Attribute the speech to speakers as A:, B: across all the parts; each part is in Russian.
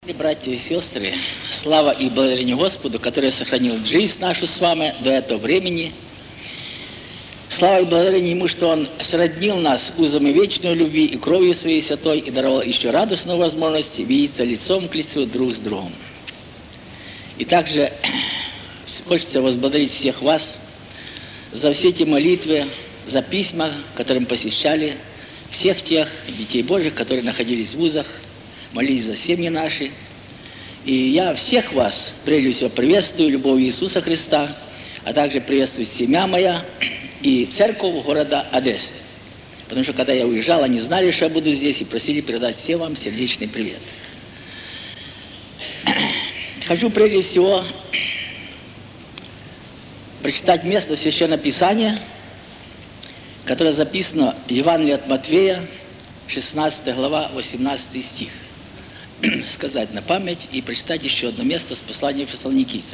A: Братья и сестры, слава и благодарение Господу, который сохранил жизнь нашу с вами до этого времени. Слава и благодарение Ему, что Он сроднил нас узами вечной любви и кровью Своей святой и даровал еще радостную возможность видеться лицом к лицу друг с другом. И также хочется возблагодарить всех вас за все эти молитвы, за письма, которым посещали всех тех детей Божьих, которые находились в вузах, молились за семьи наши. И я всех вас, прежде всего, приветствую любовью Иисуса Христа, а также приветствую семья моя и церковь города Одессы. Потому что, когда я уезжал, они знали, что я буду здесь, и просили передать всем вам сердечный привет. Хочу прежде всего прочитать место Священного Писания, которое записано в Евангелии от Матфея, 16 глава, 18 стих. Сказать на память и прочитать еще одно место с послания Фессалоникийцам.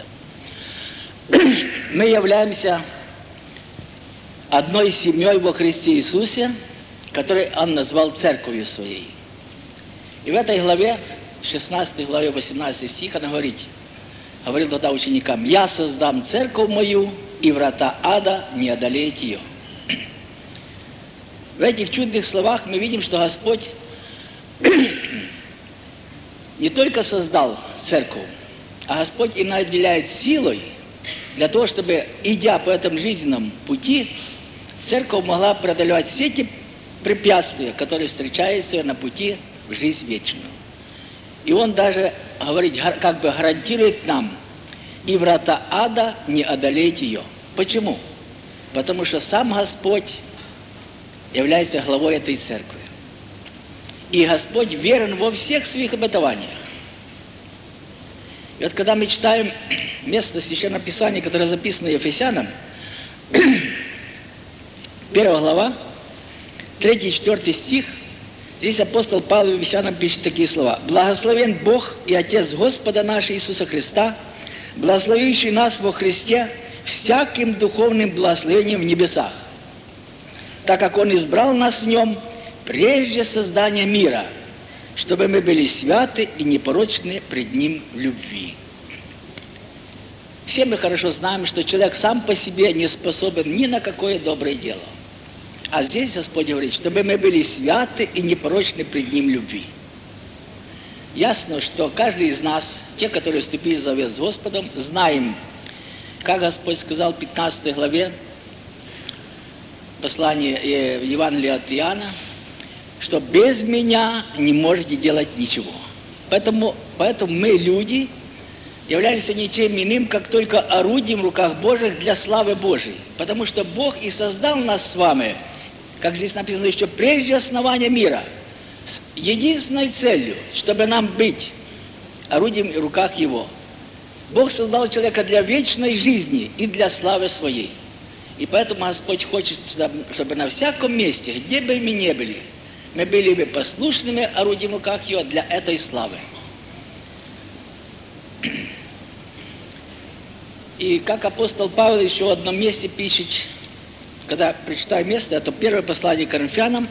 A: Мы являемся одной семьей во Христе Иисусе, которую Он назвал церковью Своей. И в этой главе, 16 главе, 18 стих, Он говорил тогда ученикам: «Я создам церковь мою, и врата ада не одолеют ее». В этих чудных словах мы видим, что Господь не только создал церковь, а Господь и наделяет силой для того, чтобы, идя по этому жизненному пути, церковь могла преодолевать все эти препятствия, которые встречаются на пути в жизнь вечную. И Он даже говорит, как бы гарантирует нам: и врата ада не одолеют ее. Почему? Потому что сам Господь является главой этой церкви. И Господь верен во всех своих обетованиях. И вот когда мы читаем место Священного Писания, которое записано Ефесянам, 1 глава, 3-4 стих, здесь апостол Павел Ефесянам пишет такие слова: «Благословен Бог и Отец Господа нашего Иисуса Христа, благословивший нас во Христе всяким духовным благословением в небесах, так как Он избрал нас в Нем прежде создания мира, чтобы мы были святы и непорочны пред Ним в любви». Все мы хорошо знаем, что человек сам по себе не способен ни на какое доброе дело. А здесь Господь говорит, чтобы мы были святы и непорочны пред Ним в любви. Ясно, что каждый из нас, те, которые вступили в завет с Господом, знаем, как Господь сказал в 15 главе послания Евангелия от Иоанна, что без меня не можете делать ничего. Поэтому мы, люди, являемся ничем иным, как только орудием в руках Божьих для славы Божией. Потому что Бог и создал нас с вами, как здесь написано, еще прежде основания мира, с единственной целью, чтобы нам быть орудием в руках Его. Бог создал человека для вечной жизни и для славы Своей. И поэтому Господь хочет, чтобы на всяком месте, где бы мы ни были, мы были бы послушными орудием в руках Его для этой славы. И как апостол Павел еще в одном месте пишет, когда прочитаю место, это первое послание к Коринфянам,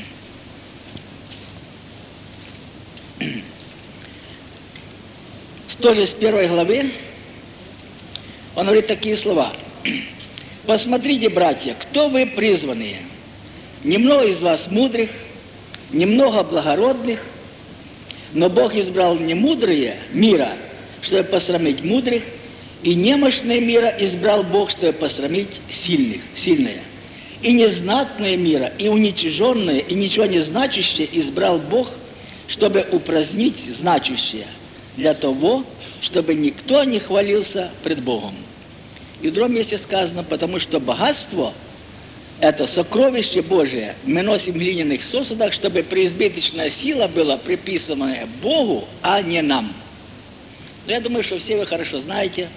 A: тоже с 1 главы, он говорит такие слова: «Посмотрите, братья, кто вы призванные? Немного из вас мудрых, немного благородных, но Бог избрал немудрые мира, чтобы посрамить мудрых, и немощные мира избрал Бог, чтобы посрамить сильные. И незнатные мира, и уничиженные, и ничего не значащие избрал Бог, чтобы упразднить значащее, для того, чтобы никто не хвалился пред Богом». И в другом месте сказано: «Потому что богатство – это сокровище Божие, мы носим в глиняных сосудах, чтобы преизбыточная сила была приписанная Богу, а не нам». Но я думаю, что все вы хорошо знаете,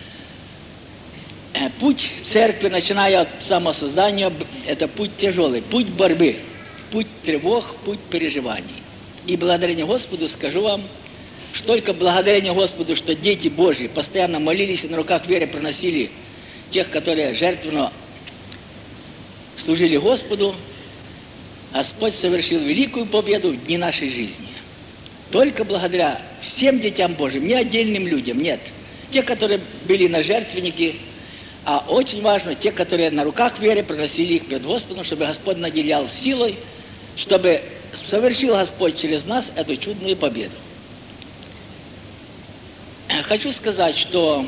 A: путь церкви, начиная от самосоздания, это путь тяжелый, путь борьбы, путь тревог, путь переживаний. И благодарение Господу скажу вам, что только благодарение Господу, что дети Божьи постоянно молились и на руках веры проносили тех, которые жертвенно служили Господу, Господь совершил великую победу в дни нашей жизни. Только благодаря всем детям Божьим, не отдельным людям, нет. Те, которые были на жертвеннике, а очень важно, те, которые на руках веры проносили их пред Господом, чтобы Господь наделял силой, чтобы совершил Господь через нас эту чудную победу. Хочу сказать, что,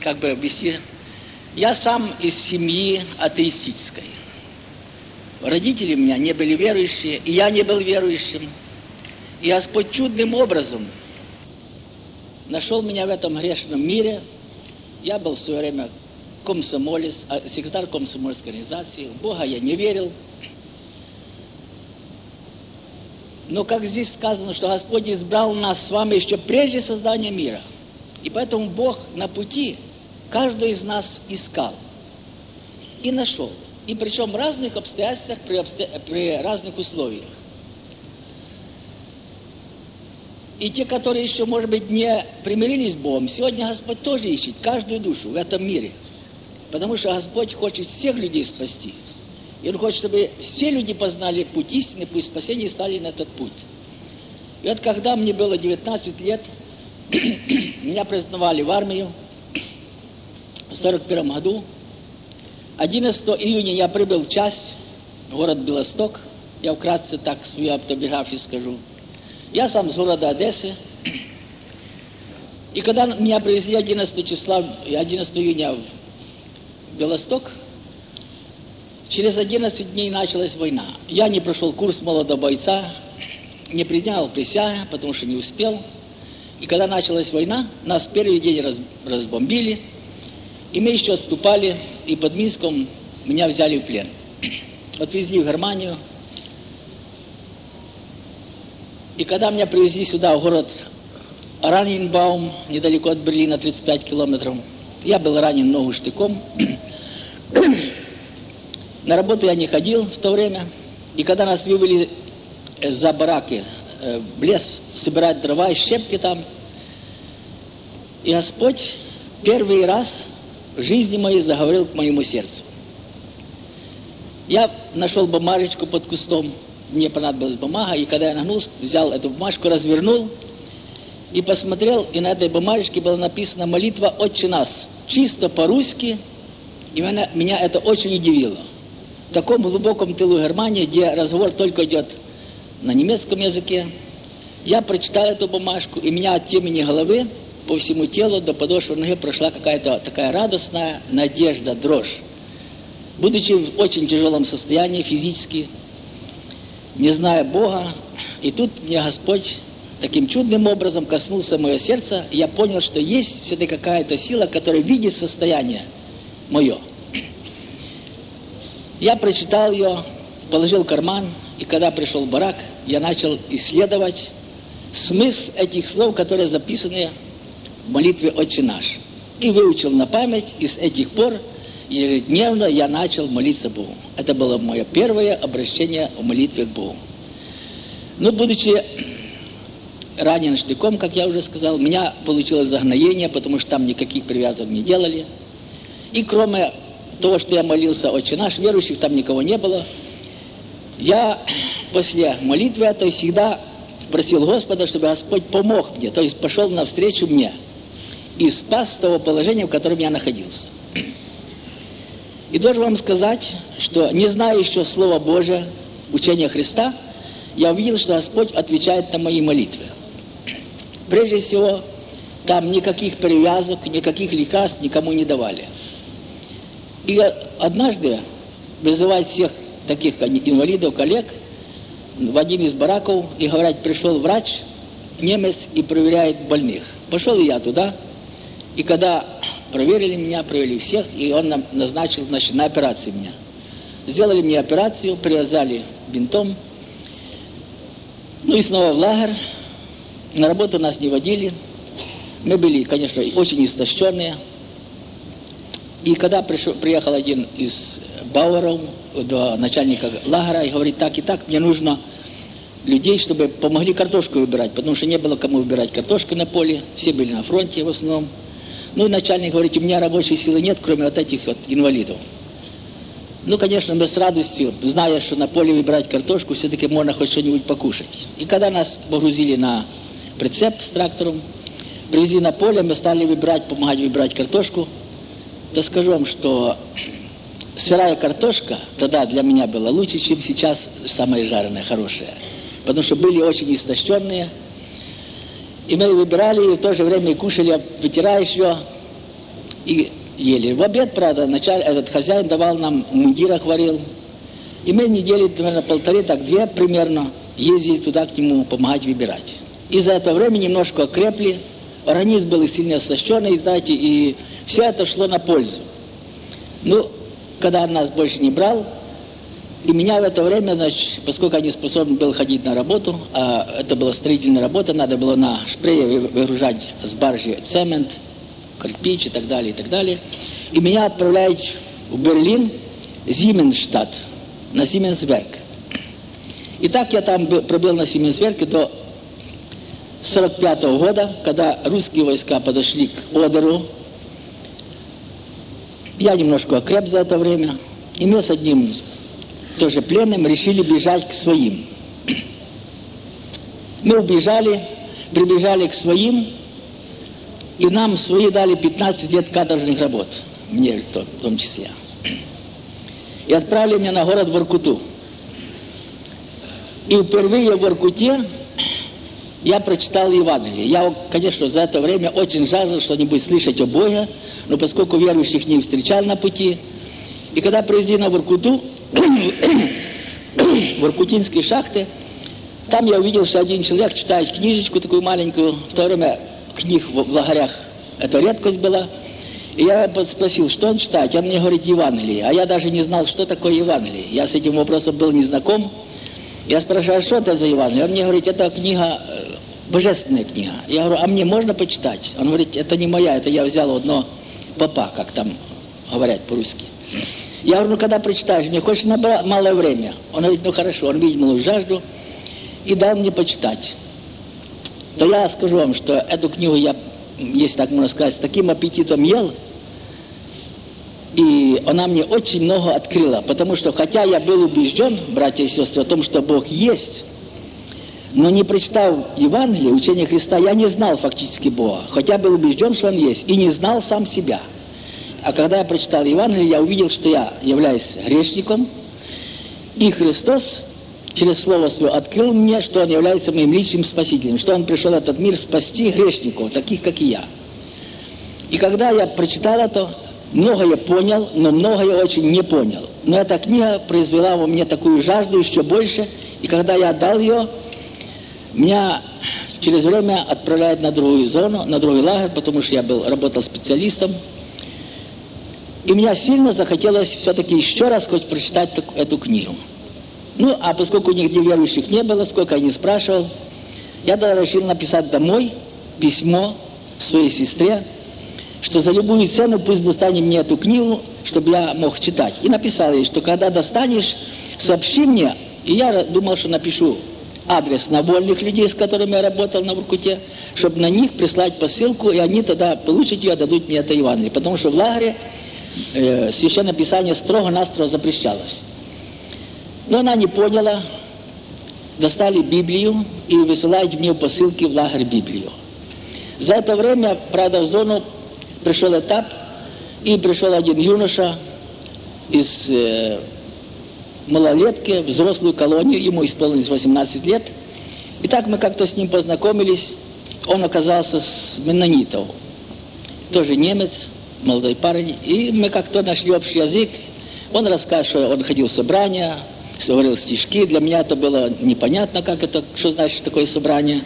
A: я сам из семьи атеистической. Родители у меня не были верующие, и я не был верующим. И Господь чудным образом нашел меня в этом грешном мире. Я был в свое время комсомолец, секретарь комсомольской организации. В Бога я не верил. Но как здесь сказано, что Господь избрал нас с вами еще прежде создания мира. И поэтому Бог на пути каждого из нас искал и нашел. И причем в разных обстоятельствах, при разных условиях. И те, которые еще, может быть, не примирились с Богом, сегодня Господь тоже ищет каждую душу в этом мире. Потому что Господь хочет всех людей спасти. И Он хочет, чтобы все люди познали путь истины, путь спасения и стали на этот путь. И вот когда мне было 19 лет, меня признавали в армию в 1941 году. 11 июня я прибыл в часть, город Белосток. Я вкратце так свою автобиографию скажу. Я сам с города Одессы. И когда меня привезли 11 июня в Белосток, через 11 дней началась война. Я не прошел курс молодого бойца, не принял присягу, потому что не успел. И когда началась война, нас в первый день разбомбили, и мы еще отступали, и под Минском меня взяли в плен. Отвезли в Германию. И когда меня привезли сюда, в город Ораниенбаум, недалеко от Берлина, 35 километров, я был ранен в ногу штыком. На работу я не ходил в то время. И когда нас вывели за бараки в лес собирать дрова и щепки там, и Господь первый раз в жизни моей заговорил к моему сердцу. Я нашел бумажечку под кустом, мне понадобилась бумага, и когда я нагнулся, взял эту бумажку, развернул и посмотрел, и на этой бумажечке была написана молитва «Отче нас», чисто по-русски, и меня это очень удивило. В таком глубоком тылу Германии, где разговор только идет на немецком языке, я прочитал эту бумажку, и меня от темени головы по всему телу до подошвы ноги прошла какая-то такая радостная надежда, дрожь. Будучи в очень тяжелом состоянии физически, не зная Бога, и тут мне Господь таким чудным образом коснулся моего сердца, и я понял, что есть все-таки какая-то сила, которая видит состояние мое. Я прочитал ее, положил в карман, и когда пришел в барак, я начал исследовать смысл этих слов, которые записаны в молитве «Отче наш». И выучил на память, и с этих пор ежедневно я начал молиться Богу. Это было мое первое обращение в молитве к Богу. Но, будучи ранен штыком, как я уже сказал, у меня получилось загноение, потому что там никаких привязок не делали. И кроме того, что я молился «Отче наш», верующих там никого не было, я после молитвы этой всегда просил Господа, чтобы Господь помог мне, то есть пошел навстречу мне и спас того положения, в котором я находился. И должен вам сказать, что не зная еще Слова Божия, учения Христа, я увидел, что Господь отвечает на мои молитвы. Прежде всего, там никаких привязок, никаких лекарств никому не давали. И однажды вызывать всех таких инвалидов, коллег, в один из бараков, и говорят, пришел врач, немец, и проверяет больных. Пошел и я туда, и когда проверили меня, провели всех, и он нам назначил, на операцию меня. Сделали мне операцию, привязали бинтом, ну и снова в лагерь. На работу нас не водили. Мы были, конечно, очень истощенные. И когда приехал один из бауэров до начальника лагеря и говорит, так и так, мне нужно людей, чтобы помогли картошку выбирать, потому что не было кому выбирать картошку на поле, все были на фронте в основном. Ну и начальник говорит, у меня рабочей силы нет, кроме вот этих вот инвалидов. Ну, конечно, мы с радостью, зная, что на поле выбирать картошку, все-таки можно хоть что-нибудь покушать. И когда нас погрузили на прицеп с трактором, привезли на поле, мы стали помогать выбирать картошку. Да скажу вам, что сырая картошка тогда для меня была лучше, чем сейчас самая жареная, хорошая. Потому что были очень истощенные. И мы выбирали, и в то же время и кушали, вытираешь ее и ели. В обед, правда, этот хозяин давал нам, в мундирах варил. И мы недели, наверное, 1,5, так 2 примерно, ездили туда к нему помогать выбирать. И за это время немножко окрепли, организм был сильно истощенный, знаете, и все это шло на пользу. Ну, когда он нас больше не брал, и меня в это время, значит, поскольку я не способен был ходить на работу, а это была строительная работа, надо было на шпрее выгружать с баржи цемент, кирпич и так далее, и меня отправляют в Берлин, Зименштадт, на Сименсверк. И так я там пробыл на Сименсверке до 1945 года, когда русские войска подошли к Одеру. Я немножко окреп за это время, и мы с одним тоже пленным решили бежать к своим. Мы убежали, прибежали к своим, и нам свои дали 15 лет каторжных работ, мне в том числе. И отправили меня на город Воркуту. И впервые в Воркуте я прочитал Евангелие. Я, конечно, за это время очень жаждал что-нибудь слышать о Боге, но поскольку верующих не встречал на пути, и когда привезли на Воркуту, воркутинские шахты, там я увидел, что один человек читает книжечку такую маленькую, в то время книг в лагерях это редкость была. И я спросил, что он читает. Он мне говорит Евангелие. А я даже не знал, что такое Евангелие. Я с этим вопросом был не знаком. Я спрашиваю, что это за Евангелие? Он мне говорит, это книга, божественная книга. Я говорю, а мне можно почитать? Он говорит, это не моя, это я взял одно попа, как там говорят по-русски. Я говорю, ну когда прочитаешь, мне хочешь на малое время? Он говорит, ну хорошо. Он видел мою жажду и дал мне почитать. То я скажу вам, что эту книгу я, если так можно сказать, с таким аппетитом ел, и она мне очень много открыла, потому что, хотя я был убежден, братья и сестры, о том, что Бог есть, но не прочитав Евангелие, учение Христа, я не знал фактически Бога, хотя был убежден, что Он есть, и не знал сам себя. А когда я прочитал Евангелие, я увидел, что я являюсь грешником, и Христос через Слово Свое открыл мне, что Он является моим личным спасителем, что Он пришел в этот мир спасти грешников, таких, как и я. И когда я прочитал это, многое понял, но многое очень не понял. Но эта книга произвела во мне такую жажду еще больше, и когда я отдал ее, меня через время отправляют на другую зону, на другой лагерь, потому что я работал специалистом. И мне сильно захотелось все-таки еще раз хоть прочитать эту книгу. Ну, а поскольку нигде верующих не было, сколько я не спрашивал, я тогда решил написать домой письмо своей сестре, что за любую цену пусть достанет мне эту книгу, чтобы я мог читать. И написал ей, что когда достанешь, сообщи мне. И я думал, что напишу адрес на вольных людей, с которыми я работал на Воркуте, чтобы на них прислать посылку, и они тогда получат ее, дадут мне это Евангелие. Потому что в лагере Священное Писание строго-настрого запрещалось. Но она не поняла, достали Библию и высылают мне в посылке в лагерь Библию. За это время, правда, в зону пришел этап, и пришел один юноша из малолетки, взрослую колонию, ему исполнилось 18 лет. И так мы как-то с ним познакомились, он оказался с меннонитов, тоже немец, молодой парень, и мы как-то нашли общий язык. Он рассказывал, что он ходил в собрания, говорил стишки. Для меня это было непонятно, как это, что значит такое собрание.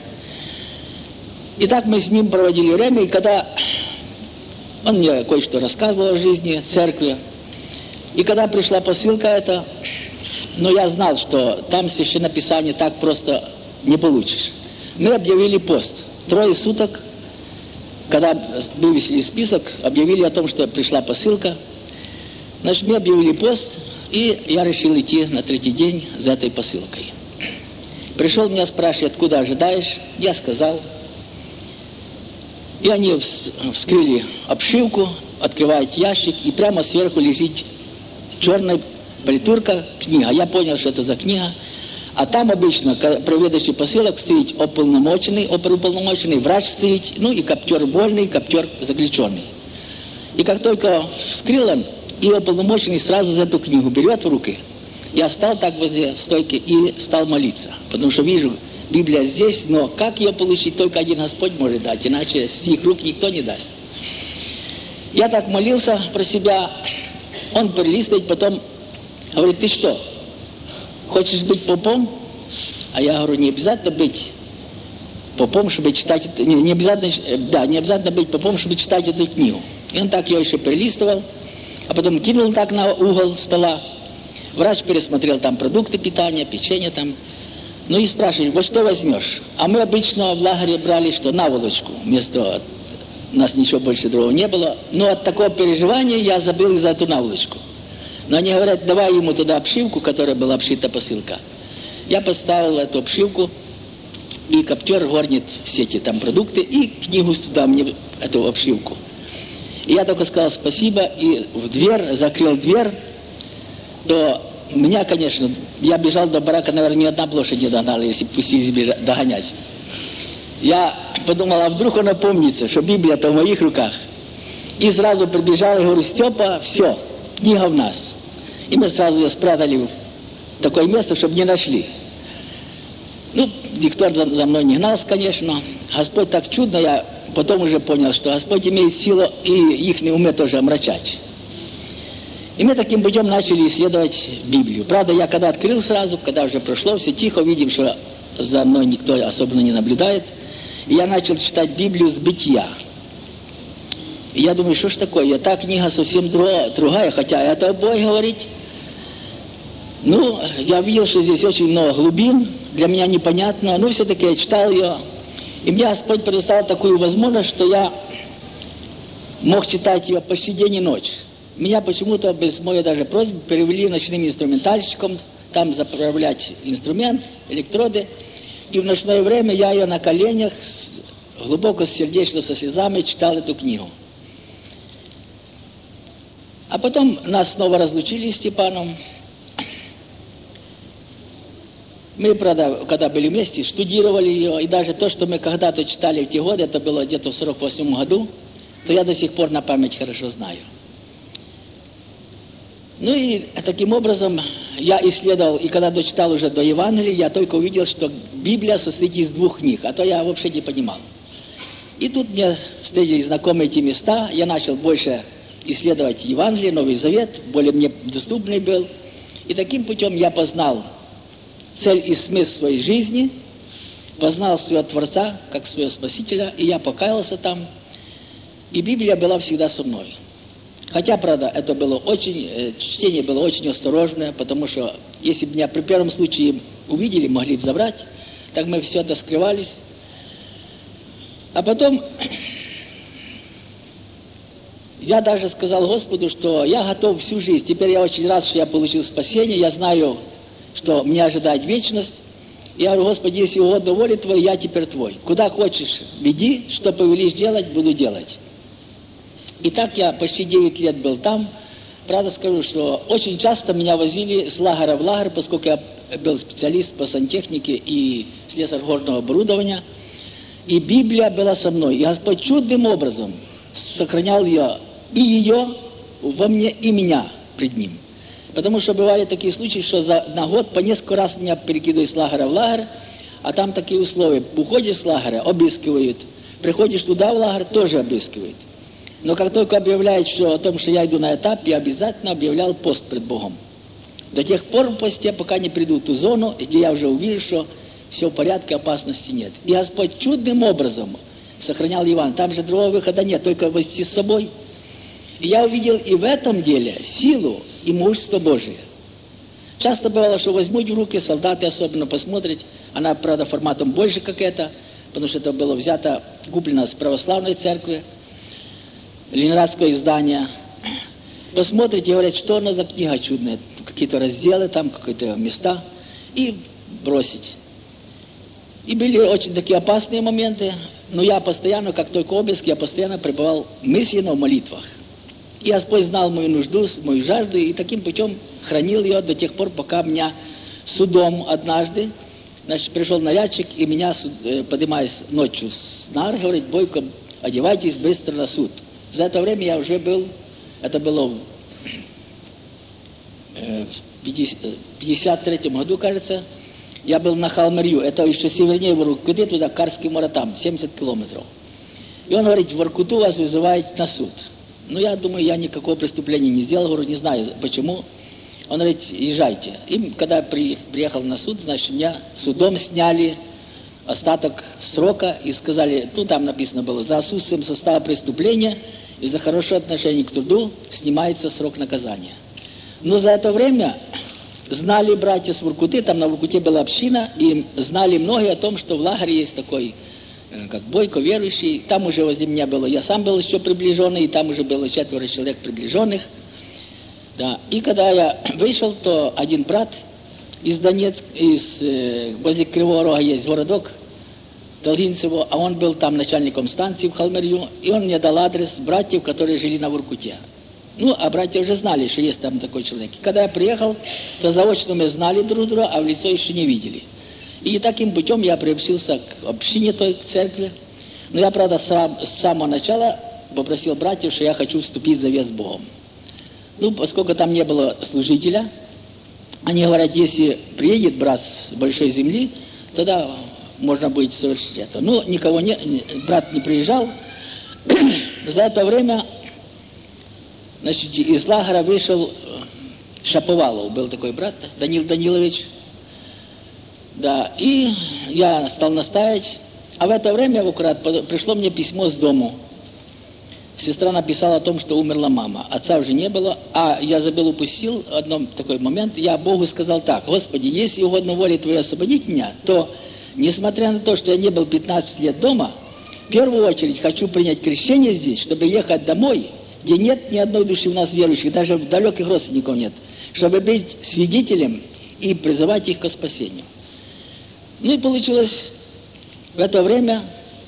A: И так мы с ним проводили время, и когда он мне кое-что рассказывал о жизни, церкви, и когда пришла посылка эта, но я знал, что там Священное Писание так просто не получишь. Мы объявили пост. 3 суток, когда вывесили список, объявили о том, что пришла посылка. Значит, мы объявили пост, и я решил идти на 3-й день за этой посылкой. Пришел меня спрашивать, откуда ожидаешь? Я сказал. И они вскрыли обшивку, открывают ящик, и прямо сверху лежит черная политурка, книга. Я понял, что это за книга. А там обычно при выдаче посылок стоит оперуполномоченный, врач стоит, ну и коптер вольный, коптер заключенный. И как только вскрыл он, и уполномоченный сразу за эту книгу берет в руки. Я стал так возле стойки и стал молиться. Потому что вижу, Библия здесь, но как ее получить, только один Господь может дать, иначе с их рук никто не даст. Я так молился про себя, он перелистывает, потом говорит: ты что, хочешь быть попом? А я говорю: не обязательно быть попом, чтобы читать, не обязательно быть попом, чтобы читать эту книгу. И он так ее еще перелистывал, а потом кинул так на угол стола. Врач пересмотрел там продукты питания, печенье там. Ну и спрашивает: вот что возьмешь? А мы обычно в лагере брали что? Наволочку. Вместо у нас ничего больше другого не было. Но от такого переживания я забыл за эту наволочку. Но они говорят: давай ему туда обшивку, которая была обшита посылка. Я поставил эту обшивку, и коптер горнит все эти там продукты, и книгу туда мне, эту обшивку. И я только сказал спасибо, и в дверь, закрыл дверь, то меня, конечно, я бежал до барака, наверное, ни одна лошадь не догнала, если пустились догонять. Я подумал, а вдруг он опомнится, что Библия-то в моих руках. И сразу прибежал и говорю: Степа, все, книга в нас. И мы сразу ее спрятали в такое место, чтобы не нашли. Ну, диктор за мной не гнался, конечно. Господь так чудно, я потом уже понял, что Господь имеет силу и их умы тоже омрачать. И мы таким путем начали исследовать Библию. Правда, я когда открыл сразу, когда уже прошло, все тихо, видим, что за мной никто особенно не наблюдает. И я начал читать Библию с Бытия. И я думаю, что ж такое, та книга совсем другая, хотя это Бог говорит. Ну, я видел, что здесь очень много глубин, для меня непонятно, но все-таки я читал ее. И мне Господь предоставил такую возможность, что я мог читать ее почти день и ночь. Меня почему-то без моей даже просьбы перевели ночным инструментальщиком, там заправлять инструмент, электроды. И в ночное время я ее на коленях, глубоко сердечно, со слезами читал эту книгу. А потом нас снова разлучили с Степаном. Мы, правда, когда были вместе, штудировали ее, и даже то, что мы когда-то читали в те годы, это было где-то в 1948 году, то я до сих пор на память хорошо знаю. Ну и таким образом я исследовал, и когда дочитал уже до Евангелия, я только увидел, что Библия состоит из двух книг, а то я вообще не понимал. И тут мне встретились знакомые эти места, я начал больше исследовать Евангелие, Новый Завет, более мне доступный был. И таким путем я познал цель и смысл своей жизни, познал своего Творца, как своего Спасителя, и я покаялся там. И Библия была всегда со мной. Хотя, правда, это было чтение было очень осторожное, потому что если бы меня при первом случае увидели, могли бы забрать, так мы все это скрывались. А потом я даже сказал Господу, что я готов всю жизнь. Теперь я очень рад, что я получил спасение, я знаю, что меня ожидает вечность. Я говорю: Господи, если угодно воли Твоей, я теперь Твой. Куда хочешь, веди, что повелишь делать, буду делать. И так я почти 9 лет был там. Правда скажу, что очень часто меня возили с лагеря в лагерь, поскольку я был специалист по сантехнике и слесарь горного оборудования. И Библия была со мной. И Господь чудным образом сохранял ее во мне, и меня пред Ним. Потому что бывали такие случаи, что на год по несколько раз меня перекидывают с лагеря в лагерь, а там такие условия. Уходишь с лагеря, обыскивают. Приходишь туда в лагерь, тоже обыскивают. Но как только объявляют о том, что я иду на этап, я обязательно объявлял пост пред Богом. До тех пор в посте, пока не приду в ту зону, где я уже увижу, что все в порядке, опасности нет. И Господь чудным образом сохранял Евангелие. Там же другого выхода нет, только вести с собой. И я увидел и в этом деле силу и мужество Божие. Часто бывало, что возьмут в руки, солдаты особенно посмотрят, она, правда, форматом больше, как это, потому что это было взято, куплено с православной церкви, ленинградское издание. Посмотрите, говорят, что она за книга чудная, какие-то разделы, там какие-то места, и бросить. И были очень такие опасные моменты, но я постоянно, как только обыск, я постоянно пребывал мысленно в молитвах. И Господь знал мою нужду, мою жажду, и таким путем хранил ее до тех пор, пока меня судом однажды. Значит, пришел нарядчик, и меня, поднимаясь ночью с нар, говорит: Бойко, одевайтесь быстро на суд. За это время я уже был, это было в 53-м году, кажется, я был на Халмарью, это еще севернее Воркуты, туда Карский море, там 70 километров. И он говорит: в Воркуту вас вызывают на суд. Ну, я думаю, я никакого преступления не сделал, говорю, не знаю почему. Он говорит: езжайте. И когда приехал на суд, значит, меня судом сняли остаток срока и сказали, ну, там написано было, за отсутствием состава преступления и за хорошее отношение к труду снимается срок наказания. Но за это время знали братья с Воркуты, там на Воркуте была община, и знали многие о том, что в лагере есть такой, как Бойко, верующий. Там уже возле меня было, я сам был еще приближенный, и там уже было 4 человек приближенных. Да. И когда я вышел, то один брат из Донецка, возле Кривого Рога есть городок, Долгинцево, а он был там начальником станции в Халмарью, и он мне дал адрес братьев, которые жили на Воркуте. Ну, а братья уже знали, что есть там такой человек. И когда я приехал, то заочно мы знали друг друга, а в лицо еще не видели. И таким путем я приобщился к общине той, к церкви. Но я, правда, с самого начала попросил братьев, что я хочу вступить в завет с Богом. Ну, поскольку там не было служителя, они говорят, если приедет брат с большой земли, тогда можно будет совершить это. Ну, никого не, брат не приезжал. За это время, значит, из лагеря вышел Шаповалов, был такой брат, Данил Данилович. Да, и я стал настаивать. А в это время аккурат пришло мне письмо с дому. Сестра написала о том, что умерла мама. Отца уже не было, а я забыл, упустил один такой момент. Я Богу сказал так: Господи, если угодно воле Твоей освободить меня, то, несмотря на то, что я не был 15 лет дома, в первую очередь хочу принять крещение здесь, чтобы ехать домой, где нет ни одной души у нас верующих, даже далеких родственников нет, чтобы быть свидетелем и призывать их к спасению. Ну и получилось в это время,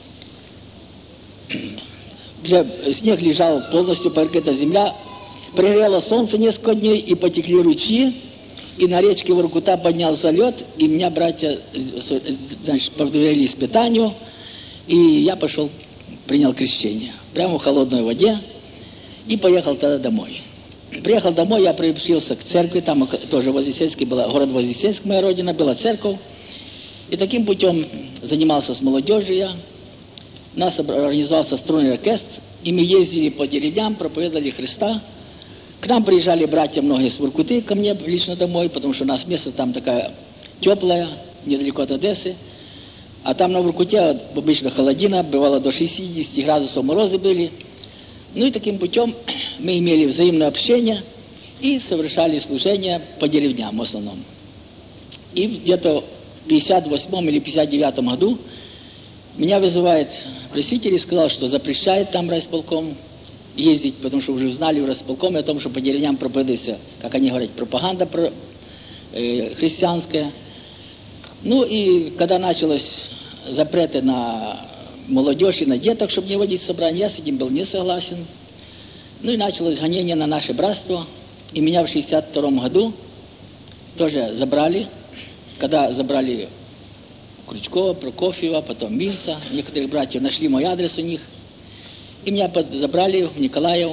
A: уже снег лежал полностью, покрыта земля, пригрело солнце несколько дней, и потекли ручьи, и на речке Воркута поднялся лед, и меня братья, значит, подвели испытанию, и я пошел, принял крещение, прямо в холодной воде, и поехал тогда домой. Приехал домой, я приобщился к церкви, там тоже Вознесенский был, город Вознесенск, моя родина, была церковь. И таким путем занимался с молодежью я. У нас организовался струнный оркестр, и мы ездили по деревням, проповедовали Христа. К нам приезжали братья многие с Воркуты, ко мне лично домой, потому что у нас место там такая теплая, недалеко от Одессы. А там на Воркуте обычно холодина, бывало до 60 градусов морозы были. Ну и таким путем мы имели взаимное общение и совершали служения по деревням в основном. И где-то в 58 или 59 году меня вызывает пресвитер и сказал, что запрещает там райисполком ездить, потому что уже знали в райисполкоме о том, что по деревням проповедуется, как они говорят, пропаганда христианская. Ну и когда началось запреты на молодежь и на деток, чтобы не водить собрания, я с этим был не согласен. Ну и началось гонение на наше братство, и меня в 62 году тоже забрали. Когда забрали Крючкова, Прокофьева, потом Минца, некоторых братьев, нашли мой адрес у них, и меня забрали в Николаев.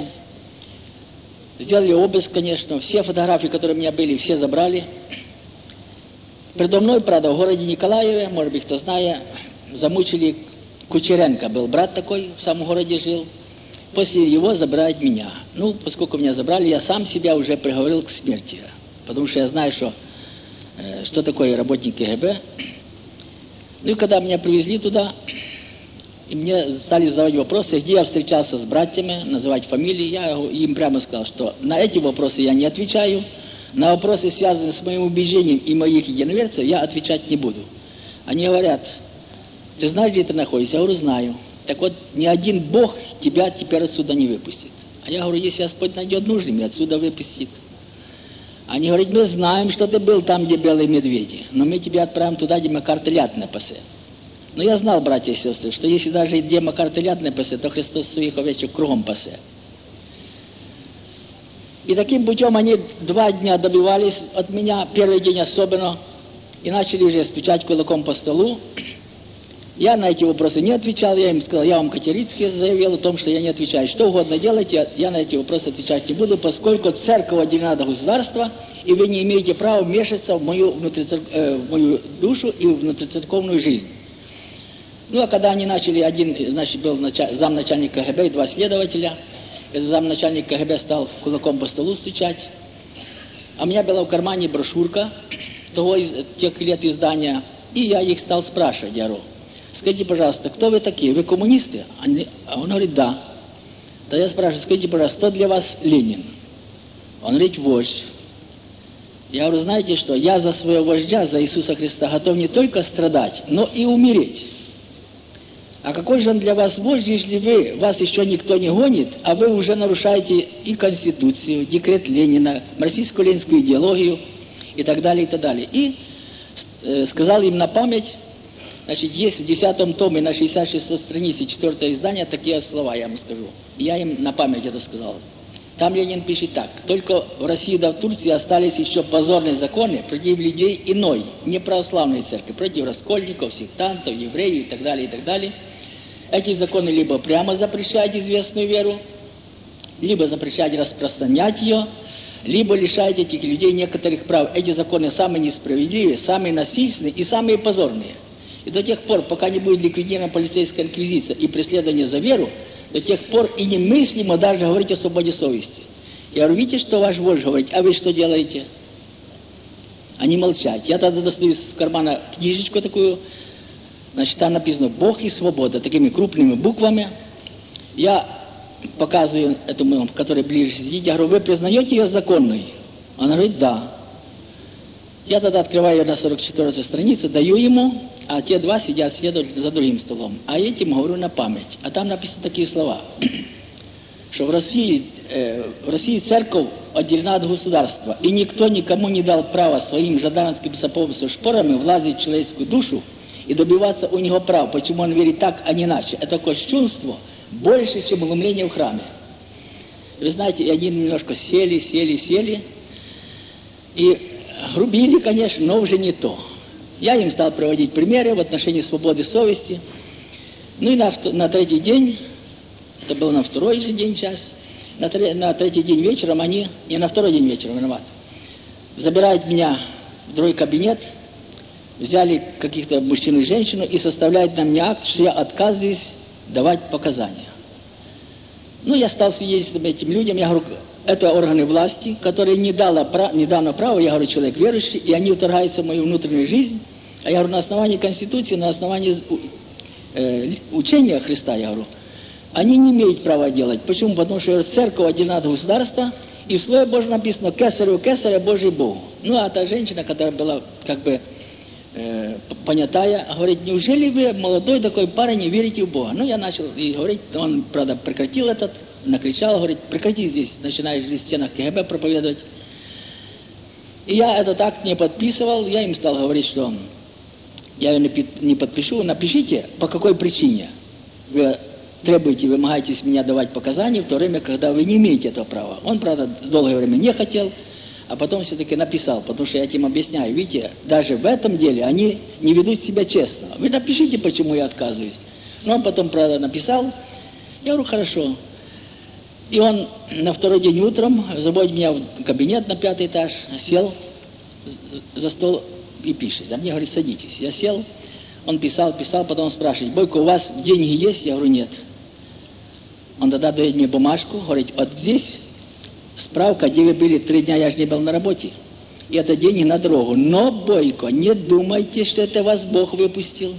A: Сделали обыск, конечно, все фотографии, которые у меня были, все забрали. Предо мной, правда, в городе Николаеве, может быть, кто знает, замучили Кучеренко, был брат такой, в самом городе жил. После его забрать меня. Ну, поскольку меня забрали, я сам себя уже приговорил к смерти, потому что я знаю, что такое работник КГБ. Ну и когда меня привезли туда, и мне стали задавать вопросы, где я встречался с братьями, называть фамилии, я им прямо сказал, что на эти вопросы я не отвечаю, на вопросы, связанные с моим убеждением и моих единоверцев, я отвечать не буду. Они говорят: ты знаешь, где ты находишься? Я говорю: знаю. Так вот, ни один Бог тебя теперь отсюда не выпустит. А я говорю: если Господь найдет нужным, и отсюда выпустит. Они говорят: мы знаем, что ты был там, где белые медведи, но мы тебя отправим туда, где Макар телятное пасе. Но я знал, братья и сестры, что если даже где Макар телятное пасе, то Христос своих овечек кругом пасе. И таким путем они 2 дня добивались от меня, первый день особенно, и начали уже стучать кулаком по столу. Я на эти вопросы не отвечал, я им сказал, я вам категорически заявил о том, что я не отвечаю. Что угодно делайте, я на эти вопросы отвечать не буду, поскольку церковь отделена от государства, и вы не имеете права вмешиваться в мою душу и в внутрицерковную жизнь. Ну, а когда они начали, один, значит, был замначальник КГБ и 2 следователя, замначальник КГБ стал кулаком по столу стучать, а у меня была в кармане брошюрка тех лет издания, и я их стал спрашивать, я говорю, скажите, пожалуйста, кто вы такие? Вы коммунисты? А он говорит, да. Тогда я спрашиваю, скажите, пожалуйста, кто для вас Ленин? Он говорит, вождь. Я говорю, знаете что, я за своего вождя, за Иисуса Христа, готов не только страдать, но и умереть. А какой же он для вас вождь, если вас еще никто не гонит, а вы уже нарушаете и Конституцию, декрет Ленина, марксистско-ленинскую идеологию и так далее, и так далее. И сказал им на память, значит, есть в 10 томе на 66 странице 4 издание такие слова, я вам скажу. Я им на память это сказал. Там Ленин пишет так. Только в России да в Турции остались еще позорные законы против людей иной, не православной церкви, против раскольников, сектантов, евреев и так далее, и так далее. Эти законы либо прямо запрещают известную веру, либо запрещают распространять ее, либо лишают этих людей некоторых прав. Эти законы самые несправедливые, самые насильственные и самые позорные. И до тех пор, пока не будет ликвидирована полицейская инквизиция и преследование за веру, до тех пор и немыслимо даже говорить о свободе совести. Я говорю, видите, что ваш вождь говорит, а вы что делаете? Они молчат. Я тогда достаю из кармана книжечку такую, значит, там написано «Бог и свобода», такими крупными буквами. Я показываю этому, который ближе сидит, я говорю, вы признаете ее законной? Он говорит, да. Я тогда открываю ее на 44-й странице, даю ему, а те 2 сидят за другим столом. А этим говорю на память. А там написаны такие слова, что в России церковь отделена от государства, и никто никому не дал права своим жандармским сапогом со шпорами влазить в человеческую душу и добиваться у него прав. Почему он верит так, а не иначе? Это кощунство больше, чем глумление в храме. Вы знаете, и они немножко сели, и грубили, конечно, но уже не то. Я им стал приводить примеры в отношении свободы совести. Ну и на 3-й день, это был на 2-й же день час, на 3-й день вечером они, не на 2-й день вечером, виноват, забирают меня в другой кабинет, взяли каких-то мужчину и женщину и составляют на меня акт, что я отказываюсь давать показания. Ну, я стал свидетельством этим людям, я говорю, это органы власти, которые не дано право, я говорю, человек верующий, и они вторгаются в мою внутреннюю жизнь, а я говорю, на основании Конституции, на основании учения Христа, я говорю, они не имеют права делать. Почему? Потому что церковь отделена от государства, и в Слове Божьем написано «Кесарю Кесаря, Божий Богу». Ну, а та женщина, которая была как бы понятая, говорит, неужели вы, молодой такой парень, не верите в Бога? Ну, я начал и говорить, он, правда, прекратил этот, накричал, говорит, прекрати здесь, начинаешь в стенах КГБ проповедовать. И я этот акт не подписывал, я им стал говорить, что я ее не подпишу, напишите, по какой причине вы требуете, вымогаете с меня давать показания в то время, когда вы не имеете этого права. Он, правда, долгое время не хотел, а потом все-таки написал, потому что я этим объясняю. Видите, даже в этом деле они не ведут себя честно. Вы напишите, почему я отказываюсь. Но он потом, правда, написал. Я говорю, хорошо. И он на 2-й день утром заводит меня в кабинет на 5-й этаж, сел за стол и пишет. А мне говорит, садитесь. Я сел, он писал, потом спрашивает, Бойко, у вас деньги есть? Я говорю, нет. Он тогда дает мне бумажку, говорит, вот здесь справка, где вы были 3 дня, я же не был на работе. И это деньги на дорогу. Но, Бойко, не думайте, что это вас Бог выпустил.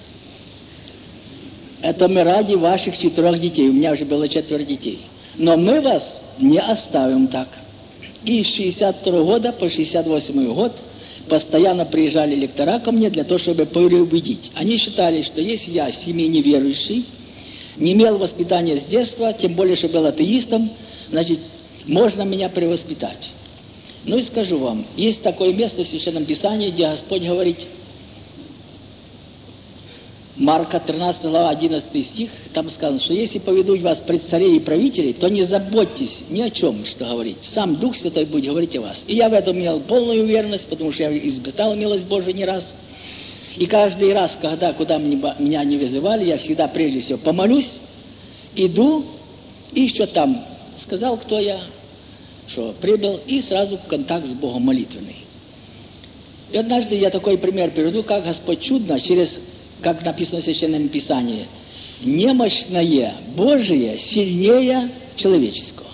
A: Это мы ради ваших 4 детей. У меня уже было 4 детей. Но мы вас не оставим так. И с 62 года по 68 год постоянно приезжали лектора ко мне для того, чтобы переубедить. Они считали, что если я семьи неверующий, не имел воспитания с детства, тем более, что был атеистом, значит, можно меня перевоспитать. Ну и скажу вам, есть такое место в Священном Писании, где Господь говорит, Марка 13 глава 11 стих, там сказано, что если поведут вас пред царей и правителей, то не заботьтесь ни о чем, что говорить. Сам Дух Святой будет говорить о вас. И я в этом имел полную уверенность, потому что я испытал милость Божию не раз. И каждый раз, куда меня не вызывали, я всегда прежде всего помолюсь, иду, и еще там сказал, кто я, что прибыл, и сразу в контакт с Богом молитвенный. И однажды я такой пример приведу, как Господь чудно через, как написано в Священном Писании, немощное Божие сильнее человеческого.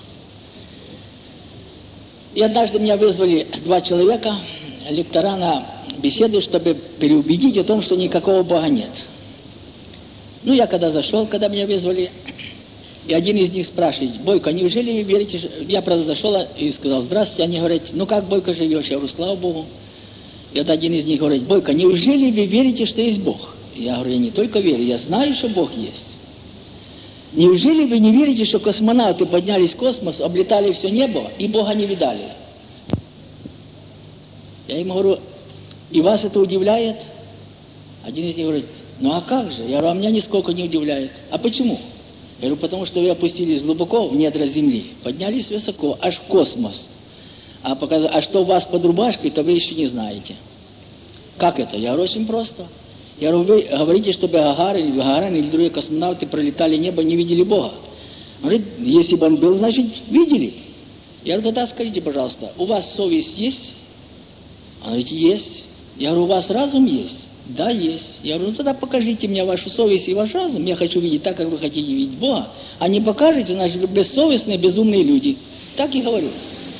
A: И однажды меня вызвали 2 человека, лектора на беседу, чтобы переубедить о том, что никакого Бога нет. Ну, я когда зашел, когда меня вызвали, и один из них спрашивает: Бойко, неужели вы верите? Я, правда, зашел и сказал: здравствуйте. Они говорят: ну как, Бойко, живешь? Я говорю: слава Богу. И вот один из них говорит: Бойко, неужели вы верите, что есть Бог? Я говорю: я не только верю, я знаю, что Бог есть. Неужели вы не верите, что космонавты поднялись в космос, облетали все небо и Бога не видали? Я им говорю: и вас это удивляет? Один из них говорит: ну а как же? Я говорю: а меня нисколько не удивляет. А почему? Я говорю: потому что вы опустились глубоко в недра земли, поднялись высоко, аж в космос. А что у вас под рубашкой, то вы еще не знаете. Как это? Я говорю: очень просто. Я говорю: вы говорите, чтобы Гагарин или другие космонавты пролетали небо, не видели Бога. Он говорит: если бы он был, значит, видели. Я говорю: тогда скажите, пожалуйста, у вас совесть есть? Он говорит: есть. Я говорю: у вас разум есть? Да, есть. Я говорю: ну тогда покажите мне вашу совесть и ваш разум. Я хочу видеть так, как вы хотите видеть Бога. А не покажете, значит, вы бессовестные, безумные люди. Так и говорю.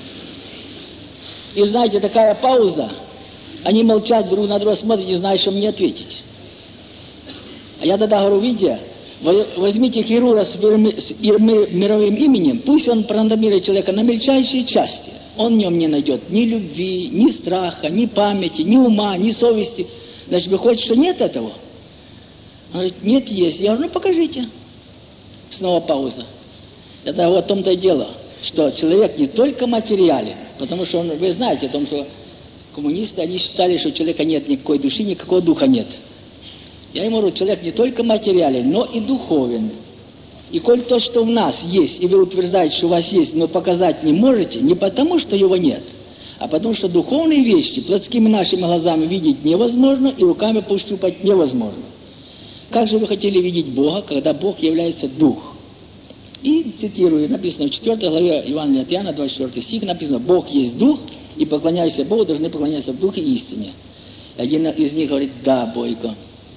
A: И знаете, такая пауза. Они молчат, друг на друга смотрят, не знают, что мне ответить. А я тогда говорю: видите, возьмите хирурга с мировым именем, пусть он проанализирует человека на мельчайшие части. Он в нем не найдет ни любви, ни страха, ни памяти, ни ума, ни совести. Значит, выходит, что нет этого? Он говорит: нет, есть. Я говорю: ну покажите. Снова пауза. Это вот в том-то и дело, что человек не только материален, потому что вы знаете о том, что коммунисты, они считали, что у человека нет никакой души, никакого духа нет. Я ему говорю: человек не только материален, но и духовен. И коль то, что в нас есть, и вы утверждаете, что у вас есть, но показать не можете, не потому, что его нет, а потому, что духовные вещи плотскими нашими глазами видеть невозможно и руками пощупать невозможно. Как же вы хотели видеть Бога, когда Бог является Дух? И цитирую, написано в 4 главе Евангелия от Иоанна, 24 стих, написано: Бог есть Дух, и поклоняйся Богу, должны поклоняться в Духе и истине. Один из них говорит: да, Бойко,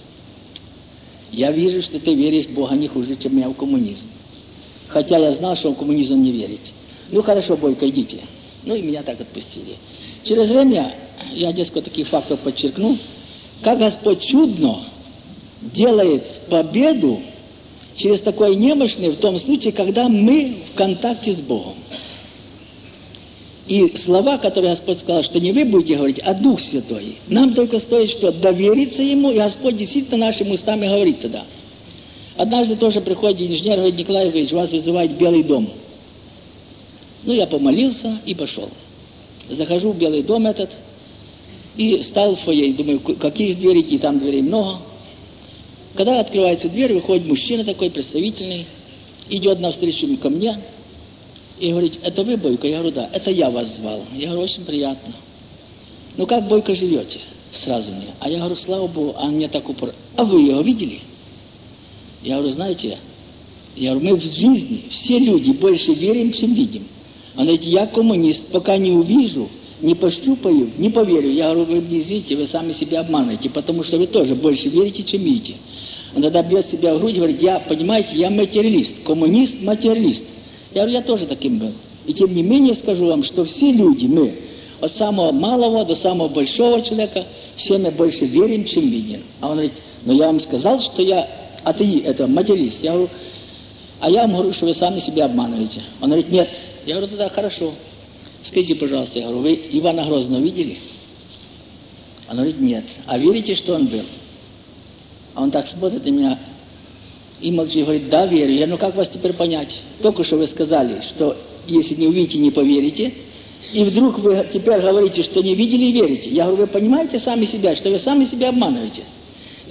A: я вижу, что ты веришь в Бога не хуже, чем я в коммунизм. Хотя я знал, что в коммунизм не верите. Ну хорошо, Бойко, идите. Ну и меня так отпустили. Через время, я несколько таких фактов подчеркну, как Господь чудно делает победу через такой немощный в том случае, когда мы в контакте с Богом. И слова, которые Господь сказал, что не вы будете говорить, а Дух Святой. Нам только стоит что? Довериться Ему, и Господь действительно нашими устами говорит тогда. Однажды тоже приходит инженер, говорит: Николай Ильич, вас вызывает в Белый дом. Ну, я помолился и пошел. Захожу в Белый дом этот, и стал в фойе, думаю, какие же двери идти, там дверей много. Когда открывается дверь, выходит мужчина такой представительный, идет навстречу ко мне, и говорит: это вы, Бойко? Я говорю: да. Это я вас звал. Я говорю: очень приятно. Ну как, Бойко, живете? Сразу мне. А я говорю: слава Богу. А он мне так упор: а вы его видели? Я говорю: знаете, мы в жизни, все люди, больше верим, чем видим. Он говорит: я коммунист, пока не увижу, не пощупаю, не поверю. Я говорю: вы не извините, вы сами себя обманываете, потому что вы тоже больше верите, чем видите. Он тогда бьет себя в грудь и говорит: понимаете, я материалист, коммунист, материалист. Я говорю: я тоже таким был. И тем не менее скажу вам, что все люди, мы, от самого малого до самого большого человека, все мы больше верим, чем видим. А он говорит: но я вам сказал, что я это материалист. Я говорю: а я вам говорю, что вы сами себя обманываете. Он говорит: нет. Я говорю: тогда хорошо. Скажите, пожалуйста, я говорю: вы Ивана Грозного видели? Он говорит: нет. А верите, что он был? А он так смотрит на меня и молчит, и говорит: да, верю. Я: ну как вас теперь понять? Только что вы сказали, что если не увидите, не поверите, и вдруг вы теперь говорите, что не видели и верите. Я говорю: вы понимаете сами себя, что вы сами себя обманываете?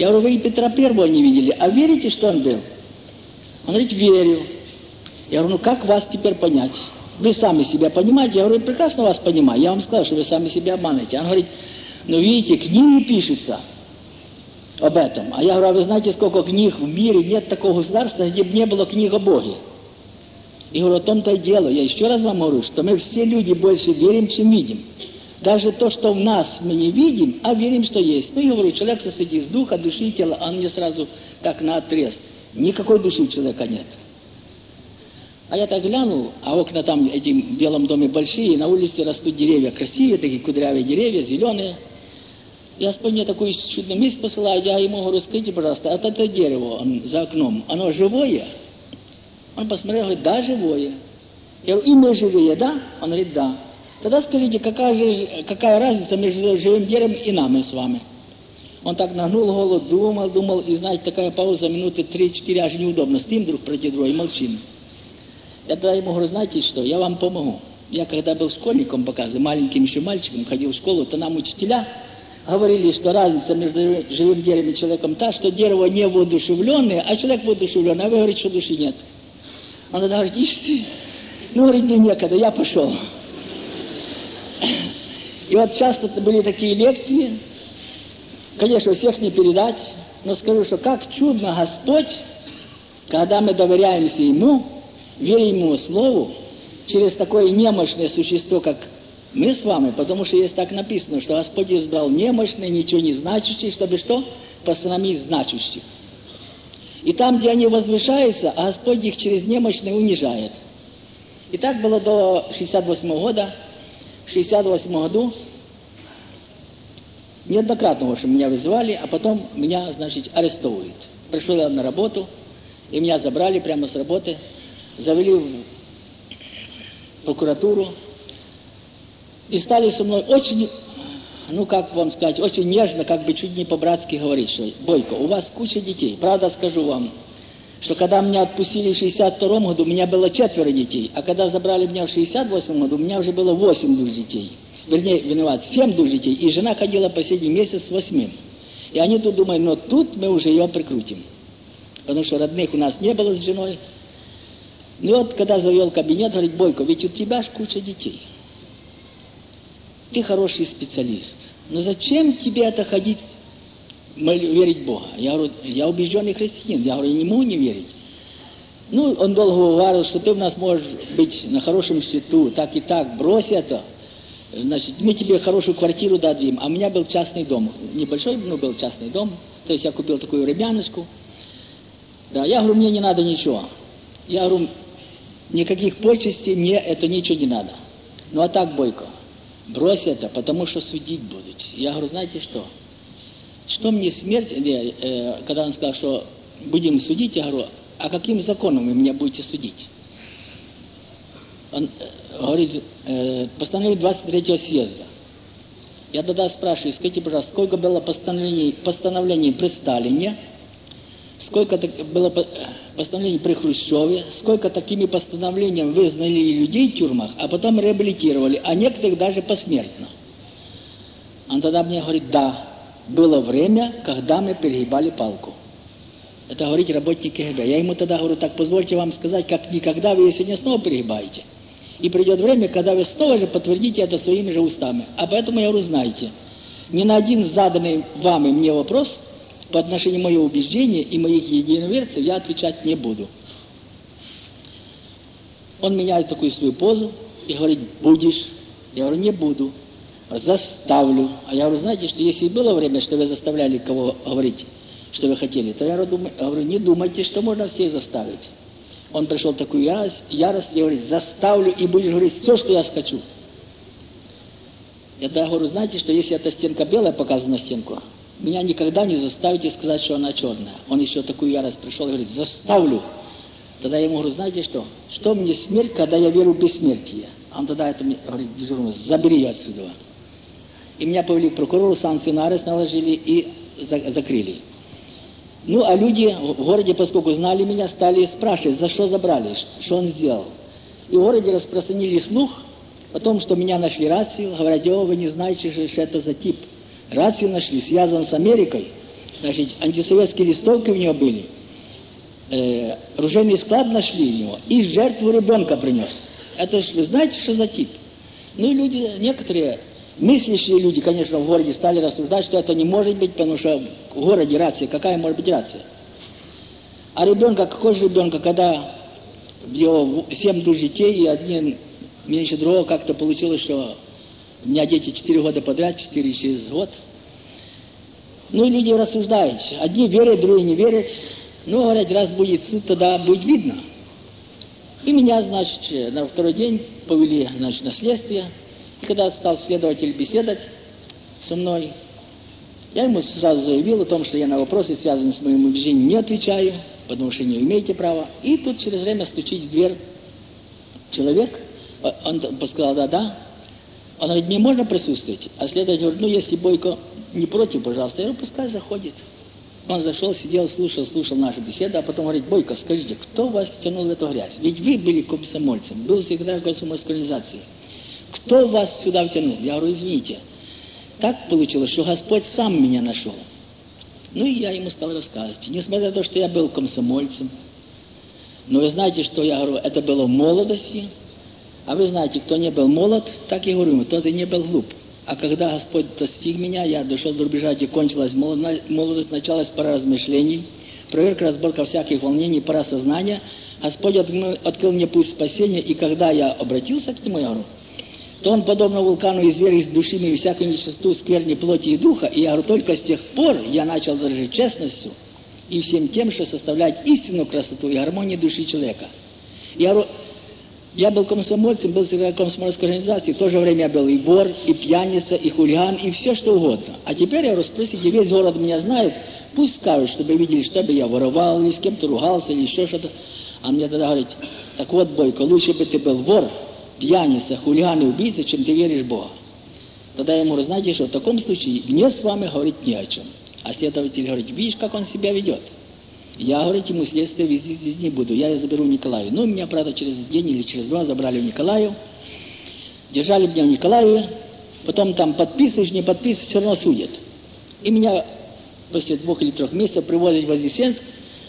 A: Я говорю, вы и Петра Первого не видели, а верите, что он был? Он говорит, верю. Я говорю, ну как вас теперь понять? Вы сами себя понимаете? Я говорю, прекрасно вас понимаю. Я вам сказал, что вы сами себя обманываете. Он говорит, ну видите, книги пишутся об этом. А я говорю, а вы знаете, сколько книг в мире, нет такого государства, где бы не было книг о Боге. И говорю, о том-то и дело. Я еще раз вам говорю, что мы все люди больше верим, чем видим. Даже то, что в нас мы не видим, а верим, что есть. Ну, я говорю, человек состоит из духа, души и тела, а он мне сразу так наотрез. Никакой души у человека нет. А я так глянул, а окна там, в Белом доме большие, на улице растут деревья красивые, такие кудрявые деревья, зеленые. Я Господь мне такую чудную мысль посылает, я ему говорю, скажите, пожалуйста, а это дерево за окном, оно живое? Он посмотрел, говорит, да, живое. Я говорю, и мы живые, да? Он говорит, да. Тогда скажите, какая разница между живым деревом и нами с вами? Он так нагнул голову, думал, и знаете, такая пауза, минуты 3-4, аж неудобно. Стоим друг против друга и молчим. Я тогда ему говорю, знаете что, я вам помогу. Я когда был школьником, показываю, маленьким еще мальчиком, ходил в школу, то нам учителя говорили, что разница между живым деревом и человеком та, что дерево не воодушевленное, а человек воодушевленный, а вы говорите, что души нет. Он тогда говорит, ишь ты, ну, говорит, мне некогда, я пошел. И вот часто были такие лекции, конечно, всех не передать, но скажу, что как чудно Господь, когда мы доверяемся Ему, верим Ему Слову, через такое немощное существо, как мы с вами, потому что есть так написано, что Господь избрал немощные, ничего не значащие, чтобы что? Постановить значащих. И там, где они возвышаются, а Господь их через немощные унижает. И так было до 68 года. В 68 году неоднократно, в общем, меня вызывали, а потом меня, значит, арестовывают. Пришел я на работу, и меня забрали прямо с работы, завели в прокуратуру, и стали со мной очень, ну как вам сказать, очень нежно, как бы чуть не по-братски говорить, что Бойко, у вас куча детей. Правда, скажу вам, что когда меня отпустили в 62 году, у меня было 4 детей, а когда забрали меня в 68 году, у меня уже было 8 душ детей. Вернее, 7 душ детей, и жена ходила последний месяц с 8. И они тут думают, но тут мы уже ее прикрутим. Потому что родных у нас не было с женой. Ну и вот, когда завел кабинет, говорит, Бойко, ведь у тебя ж куча детей. Ты хороший специалист. Но зачем тебе это ходить, верить в Бога? Я говорю, я убежденный христианин. Я говорю, я не могу не верить. Ну, он долго говорил, что ты у нас можешь быть на хорошем счету, так и так, брось это. Значит, мы тебе хорошую квартиру дадим. А у меня был частный дом. Небольшой, но был частный дом. То есть я купил такую рыбяночку. Да, я говорю, мне не надо ничего. Я говорю, никаких почестей, мне это ничего не надо. Ну а так, Бойко, брось это, потому что судить будут. Я говорю, знаете что? Что мне смерть, когда он сказал, что будем судить, я говорю, а каким законом вы меня будете судить? Он говорит, постановление 23-го съезда. Я тогда спрашиваю, скажите, пожалуйста, сколько было постановлений при Сталине, сколько было постановлений при Хрущеве, сколько такими постановлениями вызнали людей в тюрьмах, а потом реабилитировали, а некоторых даже посмертно. Он тогда мне говорит, да, было время, когда мы перегибали палку. Это говорит работник КГБ. Я ему тогда говорю, так позвольте вам сказать, как никогда вы сегодня снова перегибаете. И придет время, когда вы снова же подтвердите это своими же устами. А поэтому я говорю, знаете, ни на один заданный вами мне вопрос по отношению моего убеждения и моих единоверцев я отвечать не буду. Он меняет такую свою позу и говорит, будешь? Я говорю, не буду. Заставлю. А я говорю, знаете, что если было время, что вы заставляли кого говорить, что вы хотели, то я говорю, не думайте, что можно всех заставить. Он пришел в такую ярость, я говорю, заставлю и будешь говорить все, что я скачу. Я тогда говорю, знаете, что если эта стенка белая, показана на стенку, меня никогда не заставите сказать, что она черная. Он еще в такую ярость пришел и говорит, заставлю. Тогда я ему говорю, знаете что? Что мне смерть, когда я верю в бессмертие? Он тогда это мне говорит, дежурный, забери ее отсюда. И меня повели к прокурору, санкцию на арест наложили и закрыли. Ну, а люди в городе, поскольку знали меня, стали спрашивать, за что забрали, что он сделал. И в городе распространили слух о том, что меня нашли рацию, говорят, о, вы не знаете, что это за тип. Рацию нашли, связан с Америкой. Значит, антисоветские листовки у него были. Оружейный склад нашли у него. И жертву ребенка принес. Это ж, вы знаете, что за тип? Ну и люди, некоторые мыслящие люди, конечно, в городе стали рассуждать, что это не может быть, потому что в городе рация. Какая может быть рация? А ребенка, какой же ребенка, когда у него 7 душ детей, и один меньше другого, как-то получилось, что у меня дети 4 года подряд, 4 через год. Ну и люди рассуждают. Одни верят, другие не верят. Ну, говорят, раз будет суд, тогда будет видно. И меня, значит, на второй день повели, значит, на следствие. И когда стал следователь беседовать со мной, я ему сразу заявил о том, что я на вопросы, связанные с моим убеждением, не отвечаю, потому что не имеете права. И тут через время стучит в дверь человек, он сказал, да. Он говорит, мне можно присутствовать? А следователь говорит, ну, если Бойко не против, пожалуйста. Я говорю, пускай заходит. Он зашел, сидел, слушал нашу беседу, а потом говорит, Бойко, скажите, кто вас тянул в эту грязь? Ведь вы были комсомольцем, был секретарь комсомольской организации. Кто вас сюда втянул? Я говорю, извините. Так получилось, что Господь сам меня нашел. Ну и я ему стал рассказывать. Несмотря на то, что я был комсомольцем, но вы знаете, что я говорю, это было в молодости, а вы знаете, кто не был молод, так и говорю ему, тот и не был глуп. А когда Господь достиг меня, я дошел до рубежа, где кончилась молодость, началась пора размышлений, проверка, разборка всяких волнений, пора сознания. Господь открыл мне путь спасения, и когда я обратился к Нему, я говорю, то Он, подобно вулкану, изверг из души мне всякую нечистоту, скверни плоти и духа, и я говорю, только с тех пор я начал дорожить честностью и всем тем, что составляет истинную красоту и гармонию души человека. Я говорю, я был комсомольцем, был секретарем комсомольской организации, в то же время я был и вор, и пьяница, и хулиган, и все что угодно. А теперь, я говорю, спросите, весь город меня знает, пусть скажут, чтобы видели, чтобы я воровал, или с кем-то ругался, или еще что-то. А мне тогда говорит, так вот, Бойко, лучше бы ты был вор, пьяница, хулиган и убийца, чем ты веришь в Бога. Тогда я ему говорю, знаете что, в таком случае мне с вами говорить не о чем. А следователь говорит, видишь, как он себя ведет. Я, говорить ему следствие визит не буду, я ее заберу в Николаев. Ну, меня, правда, через день или через 2 забрали в Николаев, держали меня в Николаеве, потом там подписываешь, не подписываешь, все равно судят. И меня после 2 или 3 месяцев привозят в Вознесенск,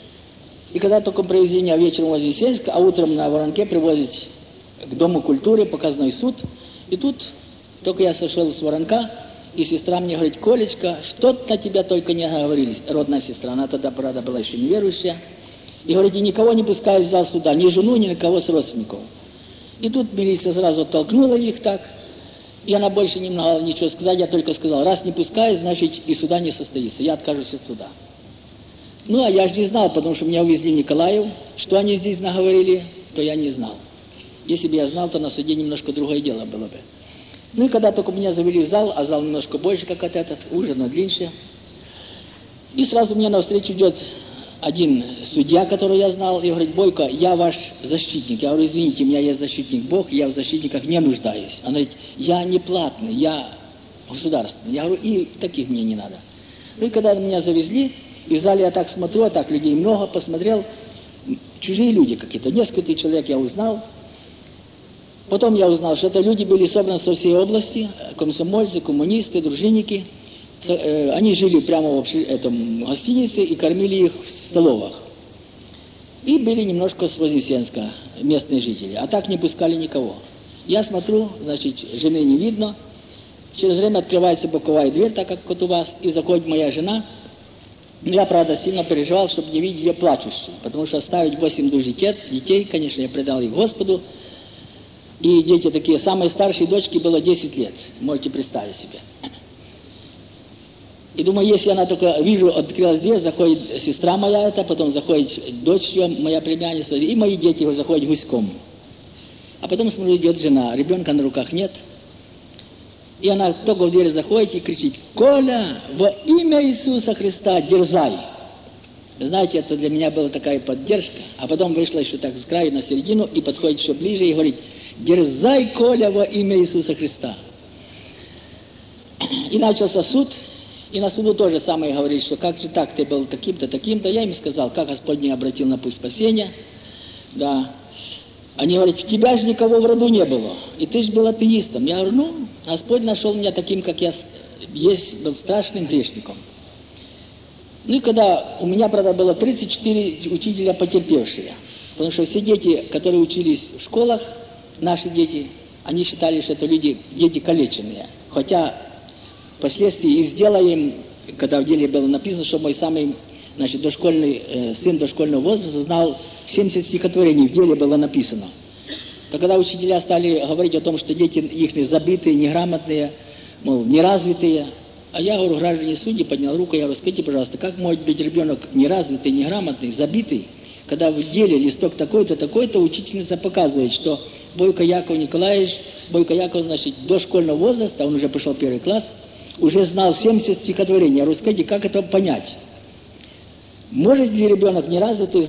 A: и когда только привезли меня вечером в Вознесенск, а утром на Воронке привозят к Дому культуры, показной суд, и тут только я сошел с Воронка, и сестра мне говорит, Колечка, что на тебя только не говорили, родная сестра, она тогда, правда, была еще неверующая, и говорит, и никого не пускают в зал суда, ни жену, ни никого с родственников. И тут милиция сразу оттолкнула их так, и она больше не могла ничего сказать, я только сказал, раз не пускают, значит и суда не состоится, я откажусь от суда. Ну, а я же не знал, потому что меня увезли в Николаев, что они здесь наговорили, то я не знал. Если бы я знал, то на суде немножко другое дело было бы. Ну и когда только меня завели в зал, а зал немножко больше, как этот, ужин длиннее, и сразу мне навстречу идет один судья, которого я знал, и говорит, Бойко, я ваш защитник. Я говорю, извините, у меня есть защитник Бог, я в защитниках не нуждаюсь. Она говорит, я не платный, я государственный. Я говорю, и таких мне не надо. Ну и когда меня завезли, и в зале я так смотрю, а так людей много, посмотрел, чужие люди какие-то, несколько человек я узнал. Потом я узнал, что это люди были собраны со всей области, комсомольцы, коммунисты, дружинники. Они жили прямо в этом гостинице и кормили их в столовых. И были немножко с Вознесенска, местные жители. А так не пускали никого. Я смотрю, значит, жены не видно. Через время открывается боковая дверь, так как вот у вас, и заходит моя жена. Я, правда, сильно переживал, чтобы не видеть ее плачущей. Потому что оставить 8 душ детей, конечно, я предал их Господу. И дети такие, самой старшей дочке было 10 лет. Можете представить себе. И думаю, если она только, вижу, открылась дверь, заходит сестра моя эта, потом заходит дочь ее, моя племянница, и мои дети заходят гуськом. А потом, смотрю, идет жена, ребенка на руках нет. И она только в дверь заходит и кричит, Коля, во имя Иисуса Христа дерзай. Знаете, это для меня была такая поддержка. А потом вышла еще так с краю на середину и подходит еще ближе и говорит, дерзай, Коля, во имя Иисуса Христа. И начался суд, и на суду тоже самое говорит, что как же так, ты был таким-то, таким-то. Я им сказал, как Господь меня обратил на путь спасения. Да. Они говорят, у тебя же никого в роду не было, и ты же был атеистом. Я говорю, ну, Господь нашел меня таким, как я есть, был страшным грешником. Ну и когда у меня, правда, было 34 учителя потерпевшие, потому что все дети, которые учились в школах, наши дети, они считали, что это дети калеченные. Хотя впоследствии их сделаем, когда в деле было написано, что мой самый, значит, сын дошкольного возраста знал 70 стихотворений, в деле было написано. То когда учителя стали говорить о том, что дети их забитые, неграмотные, мол, неразвитые, а я говорю, граждане судьи, поднял руку, я говорю, скажите, пожалуйста, как может быть ребенок неразвитый, неграмотный, забитый, когда в деле листок такой-то, такой-то, учительница показывает, что Бойко Яков Николаевич, значит, до школьного возраста, он уже пришел в 1 класс, уже знал 70 стихотворений. Я говорю, скажите, как это понять? Может ли ребенок неразвитый